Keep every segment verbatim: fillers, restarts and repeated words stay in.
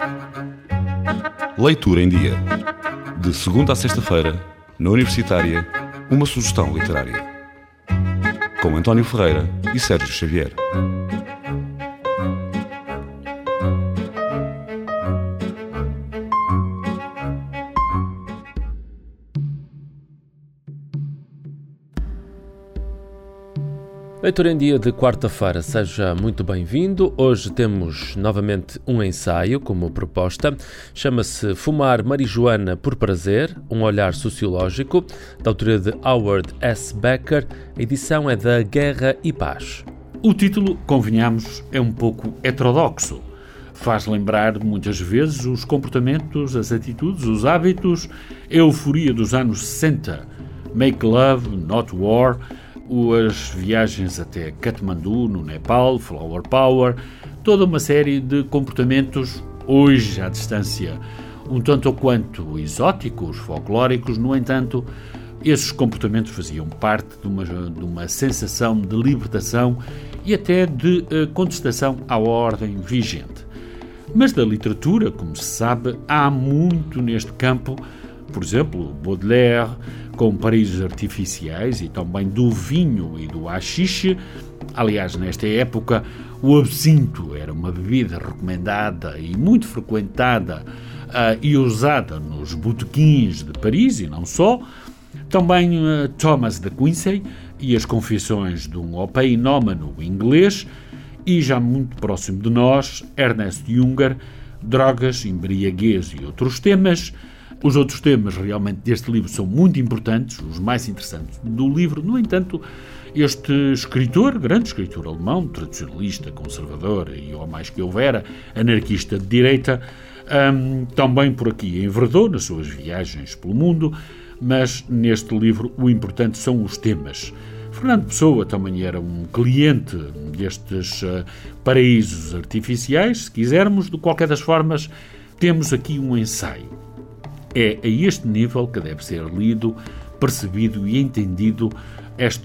Leitura em Dia. De segunda a sexta-feira, na Universitária, uma sugestão literária. Com António Ferreira e Sérgio Xavier. Leitura em Dia de quarta-feira, seja muito bem-vindo. Hoje temos novamente um ensaio como proposta. Chama-se Fumar Marijuana por Prazer, um olhar sociológico, da autoria de Howard S. Becker. A edição é da Guerra e Paz. O título, convenhamos, é um pouco heterodoxo. Faz lembrar muitas vezes os comportamentos, as atitudes, os hábitos, a euforia dos anos sessenta. Make Love, Not War, as viagens até Katmandu, no Nepal, Flower Power, toda uma série de comportamentos, hoje à distância, um tanto ou quanto exóticos, folclóricos. No entanto, esses comportamentos faziam parte de uma, de uma sensação de libertação e até de uh, contestação à ordem vigente. Mas da literatura, como se sabe, há muito neste campo. Por exemplo, Baudelaire, com paraísos artificiais, e também do vinho e do haxixe. Aliás, nesta época, o absinto era uma bebida recomendada e muito frequentada uh, e usada nos botequins de Paris, e não só. Também uh, Thomas de Quincey e as confissões de um opinómano inglês. E já muito próximo de nós, Ernest Junger, drogas, embriaguez e outros temas. Os outros temas realmente deste livro são muito importantes, os mais interessantes do livro. No entanto, este escritor, grande escritor alemão, tradicionalista, conservador e, ao mais que houvera, anarquista de direita, um, também por aqui enverdou nas suas viagens pelo mundo, mas neste livro o importante são os temas. Fernando Pessoa também era um cliente destes uh, paraísos artificiais, se quisermos. De qualquer das formas, temos aqui um ensaio. É a este nível que deve ser lido, percebido e entendido esta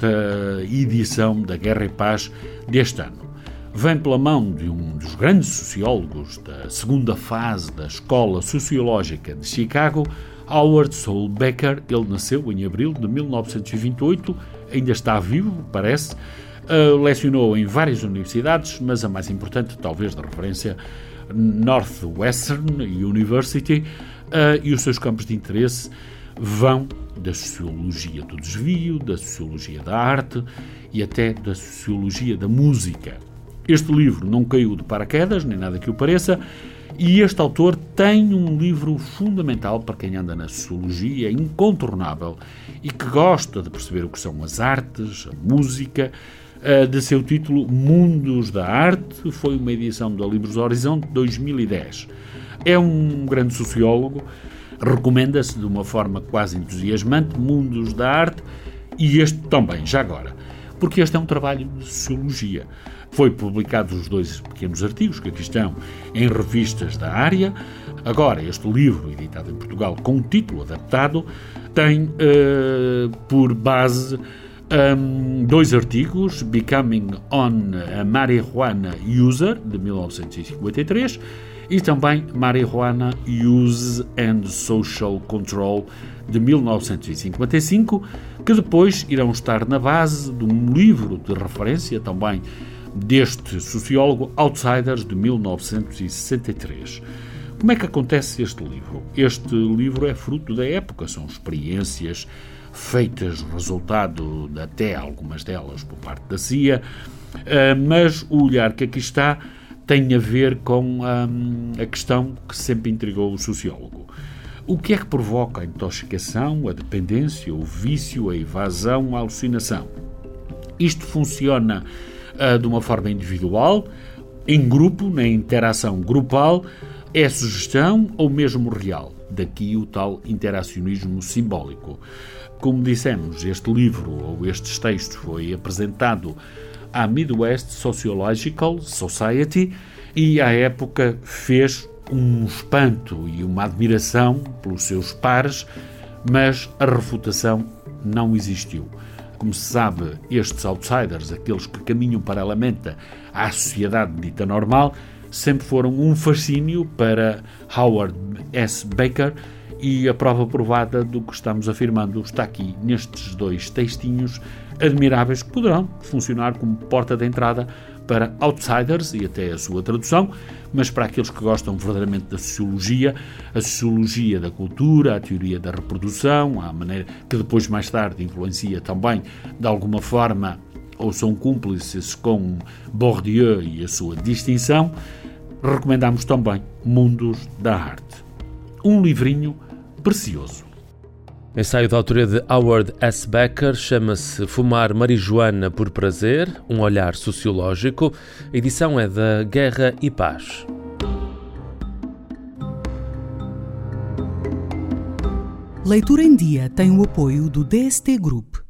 edição da Guerra e Paz deste ano. Vem pela mão de um dos grandes sociólogos da segunda fase da Escola Sociológica de Chicago, Howard Saul Becker. Ele nasceu em abril de mil novecentos e vinte e oito, ainda está vivo, parece. Uh, lecionou em várias universidades, mas a mais importante, talvez de referência, Northwestern University. Uh, e os seus campos de interesse vão da sociologia do desvio, da sociologia da arte e até da sociologia da música. Este livro não caiu de paraquedas, nem nada que o pareça, e este autor tem um livro fundamental para quem anda na sociologia, incontornável, e que gosta de perceber o que são as artes, a música. Uh, de seu título Mundos da Arte, foi uma edição da Livros Horizonte de dois mil e dez. É um grande sociólogo, recomenda-se de uma forma quase entusiasmante, Mundos da Arte, e este também, já agora, porque este é um trabalho de sociologia. Foi publicados os dois pequenos artigos que aqui estão em revistas da área. Agora, este livro, editado em Portugal com um título adaptado, tem uh, por base um, dois artigos, Becoming on a Marijuana User, de mil novecentos e cinquenta e três, e também Marijuana Use and Social Control, de mil novecentos e cinquenta e cinco, que depois irão estar na base de um livro de referência também deste sociólogo, Outsiders, de mil novecentos e sessenta e três. Como é que acontece este livro? Este livro é fruto da época, são experiências feitas, resultado de até algumas delas por parte da C I A, mas o olhar que aqui está tem a ver com hum, a questão que sempre intrigou o sociólogo. O que é que provoca a intoxicação, a dependência, o vício, a evasão, a alucinação? Isto funciona uh, de uma forma individual, em grupo, na interação grupal, é sugestão ou mesmo real? Daqui o tal interacionismo simbólico. Como dissemos, este livro ou estes textos foi apresentado à Midwest Sociological Society e, à época, fez um espanto e uma admiração pelos seus pares, mas a refutação não existiu. Como se sabe, estes outsiders, aqueles que caminham paralelamente à sociedade dita normal, sempre foram um fascínio para Howard S. Baker, e a prova provada do que estamos afirmando está aqui nestes dois textinhos admiráveis que poderão funcionar como porta de entrada para outsiders e até a sua tradução, mas para aqueles que gostam verdadeiramente da sociologia, a sociologia da cultura, a teoria da reprodução, a maneira que depois mais tarde influencia também de alguma forma ou são cúmplices com Bourdieu e a sua distinção, recomendamos também Mundos da Arte. Um livrinho precioso. Ensaio da autoria de Howard S. Becker, chama-se Fumar Marijuana por Prazer, um olhar sociológico. A edição é da Guerra e Paz. Leitura em Dia tem o apoio do D S T Group.